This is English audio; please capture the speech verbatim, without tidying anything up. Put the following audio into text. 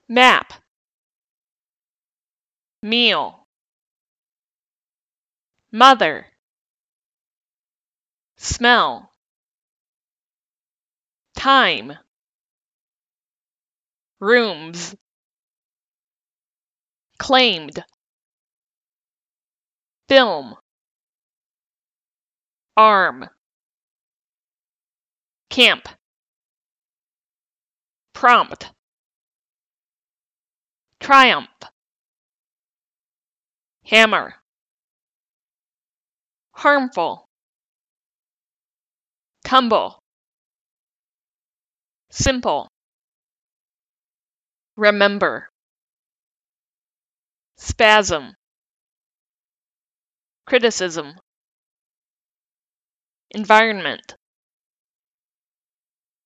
map, meal, mother, smell, time, rooms, claimed, film, arm, camp, prompt, triumph, hammer, harmful, tumble, simple, remember, spasm, criticism, environment,